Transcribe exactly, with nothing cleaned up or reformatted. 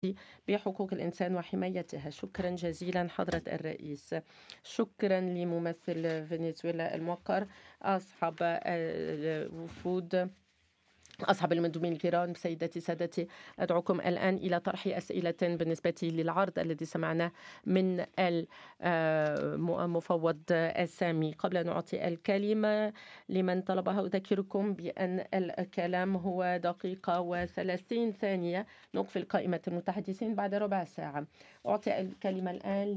بحقوق الإنسان وحمايتها. شكرا جزيلا حضرة الرئيس. شكرا لممثل فنزويلا الموقر. أصحاب الوفود، أصحاب المندوبين الكرام، سيداتي سادتي، أدعوكم الآن إلى طرح أسئلة بالنسبة للعرض الذي سمعناه من المفوض السامي. قبل أن أعطي الكلمة لمن طلبها أذكركم بأن الكلام هو دقيقة وثلاثين ثانية. نقفل قائمة المتحدثين بعد ربع ساعة. أعطي الكلمة الآن